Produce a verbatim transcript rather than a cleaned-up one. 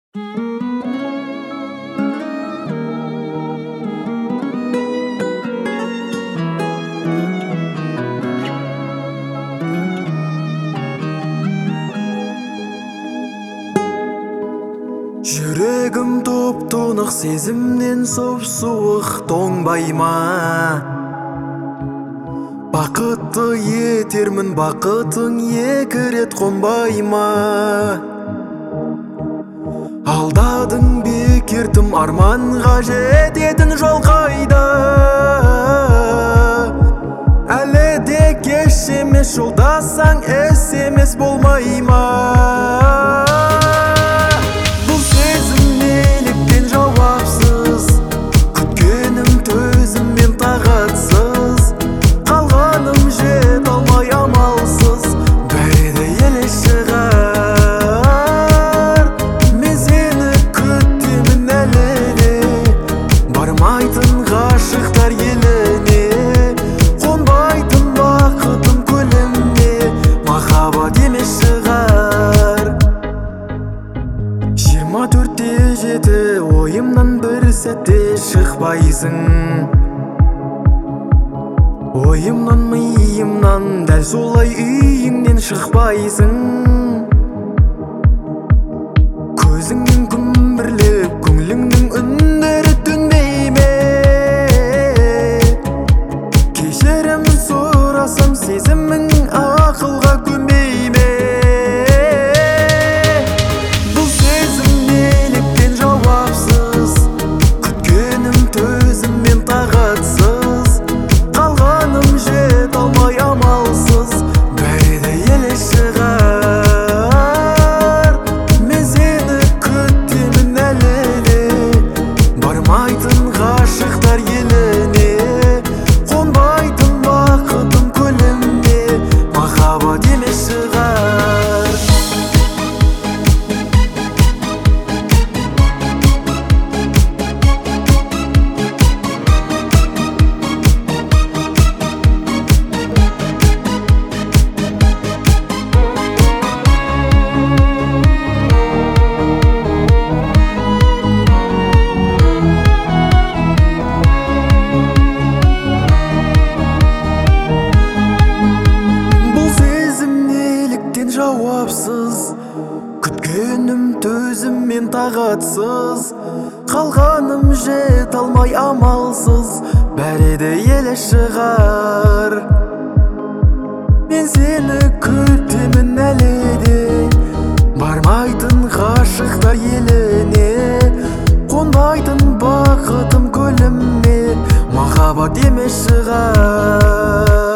Жүрегім топ-тонық сезімнен сұп-суық тоңбай ма? Бақытты етермін, бақытың екі рет қонбай ма? Алдадың бекер тым, арманға жететін жол қайда? Әлі де кеш емес, жолдасаң ес емес болмай ма? жиырма төртте жеті ойымнан бір сәтте шықпайсың. Ойымнан, миымнан дәл солай үйіңнен шықпайсың. Көзіңнен күмбірлеп көңіліңнің үндері төнбей ме? Кешірім сұрасам сезімің ақылға көнбей ме? Жауапсыз күткенім төзіммен тағатсыз, қалғаным жет алмай амалсыз, бәрі де елі шығар. Мен сені күтемін әлі де, бармайтын ғашықтар еліне, қонбайтын бақытым көліме, махаббат емес шығар.